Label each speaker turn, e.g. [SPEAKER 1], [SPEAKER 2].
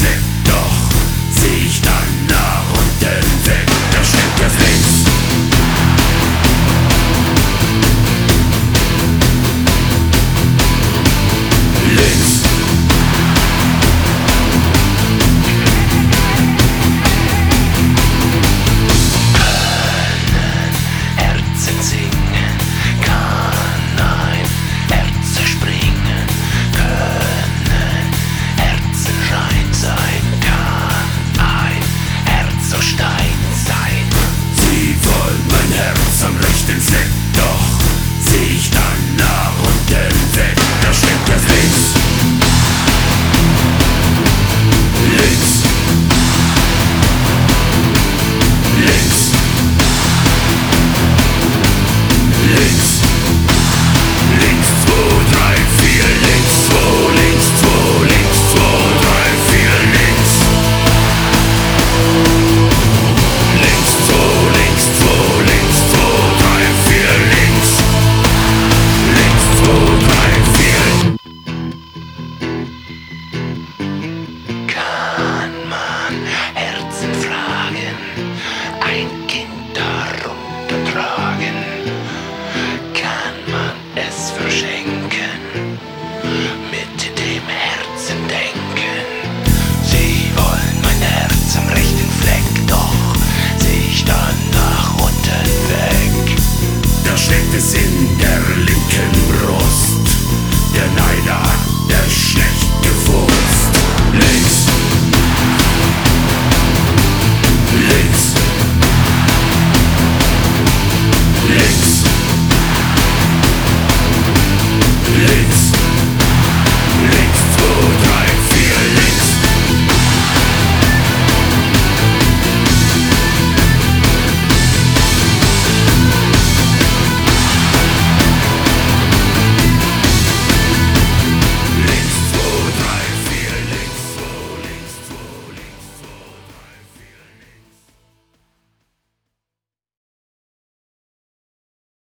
[SPEAKER 1] Fleck, doch seh ich dann nach unten weg, da steckt das links. Links.
[SPEAKER 2] Herzen singen, kann ein Herz zerspringen, können Herzen rein sein, kann ein Herz so Stein sein.
[SPEAKER 1] Sie wollen mein Herz am rechten Fleck, doch seh ich dann nach unten weg, da steckt das links. Links. Links. Links. Links 2, 3, 4, links 2, links 2, links 2, 3, 4, links. Links 2, links 2, links 2, 3, 4, links. Links 2, 3, 4.
[SPEAKER 2] Kann man Herzen fragen, ein Kind darunter tragen? Kann man es verschenken, mit dem Herzen denken? Sie wollen mein Herz am rechten Fleck, doch seh ich dann nach unten weg.
[SPEAKER 1] Da steckt es in der linken Brust. Der Neider hat der